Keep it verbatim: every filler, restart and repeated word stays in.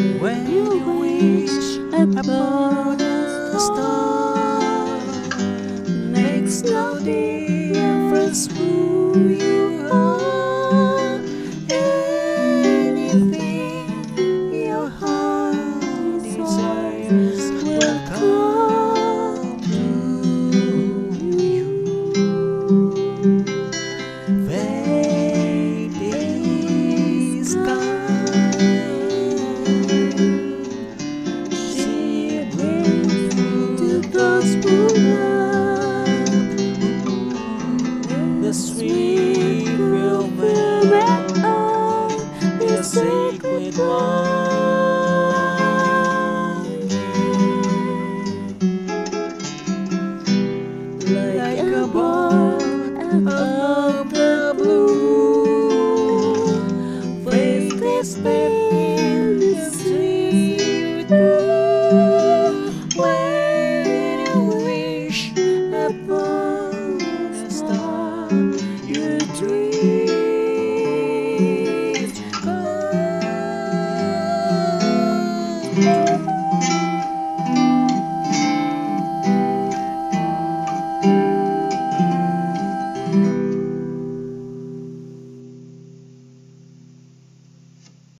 When you wish upon a star, makes no difference who you are. Anything your heart desires will come to you. Fading sky, she brings to gospel love, the sweet fulfillment of the sacred longing. Like a bird out of the blue, face this